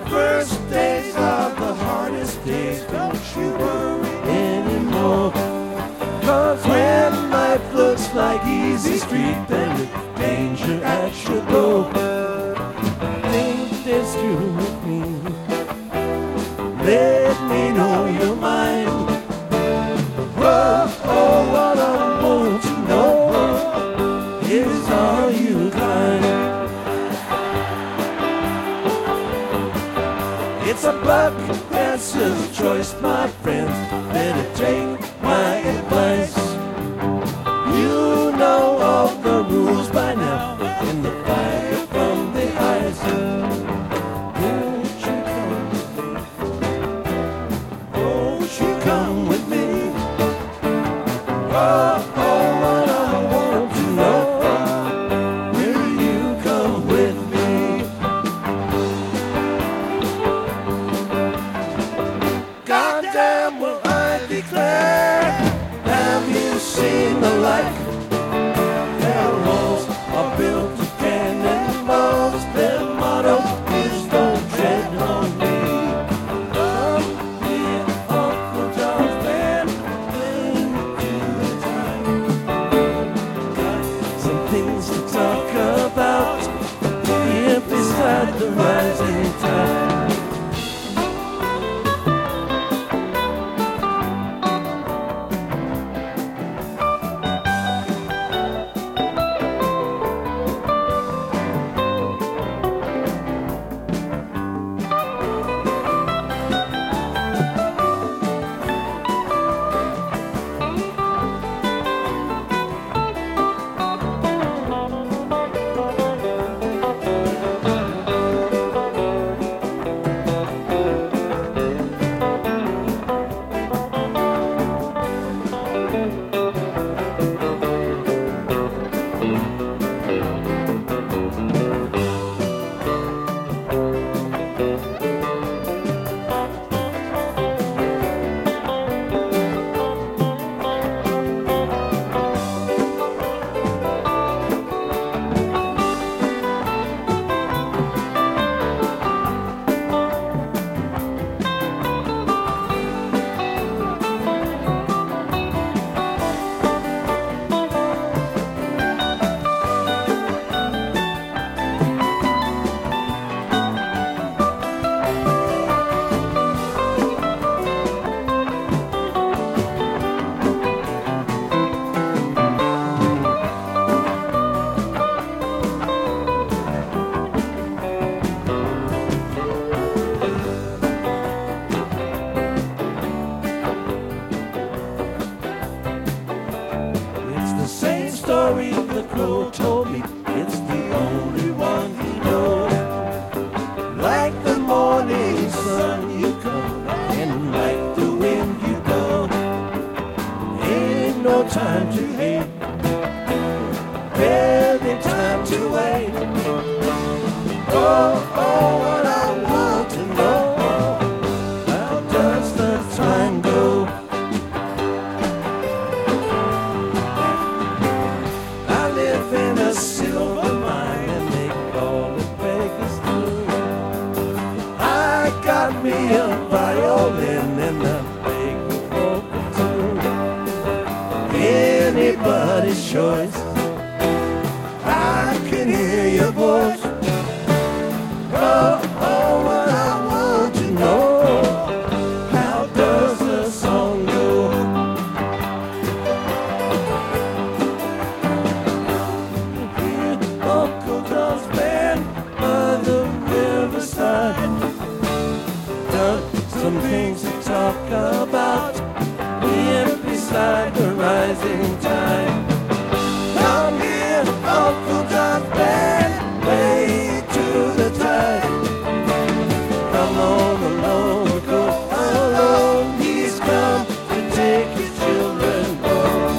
first days are the hardest days. Don't you worry anymore. 'Cause when life looks like easy street, then it's danger at your door. Think this through with me. Let me know your mind. Whoa, oh, what I want to know is, are you kind? It's a buck dancer's choice, my friends. Better take my advice. You know all the rules by now. In the fire from the ice. Won't you come with me? Won't you come with me? Oh, oh, what I want to know. Will you come with me? Goddamn, will I declare, have you seen the like? Their walls are built of cannonballs. Their motto is don't tread on me. Come here, Uncle John's band, playing to the time. Got some things to talk about here beside the rising tide. The crow told me it's the only one he knows. Like the morning sun you come, and like the wind you go. Ain't no time to hate, barely time to wait. Oh, oh, what I want to know, how does the time go? In a silver mine, and they call it Vegas too. I got me a violin and a big vocal too. Anybody's choice. I can hear your voice. Oh, oh, what I want to know, how does the song go? Uncle John's band by the riverside. Done some things to talk about here beside the rising tide. Come here, Uncle John's band, way to the tide. Come on along, go alone. He's come to take his children home.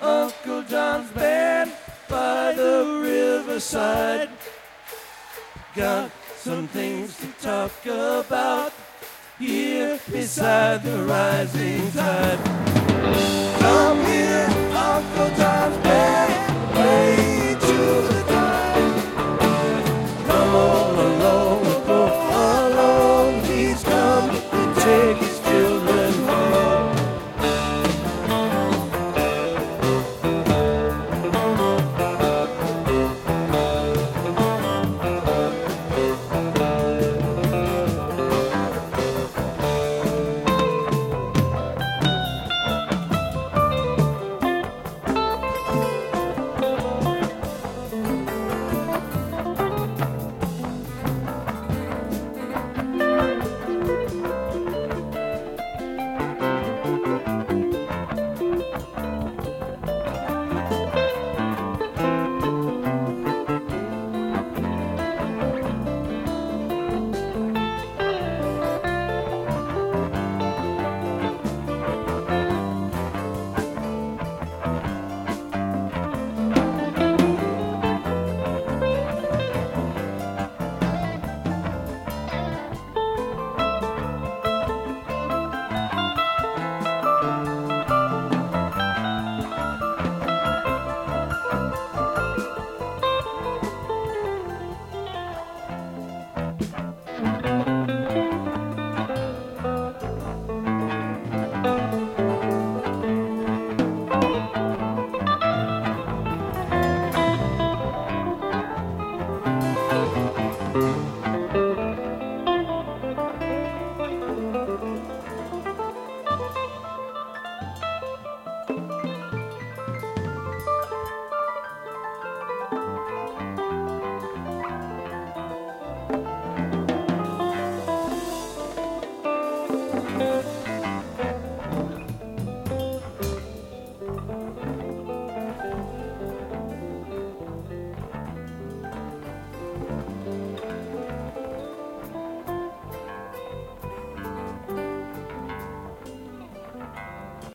Uncle John's band by the riverside. Got some things to talk about here beside the rising tide.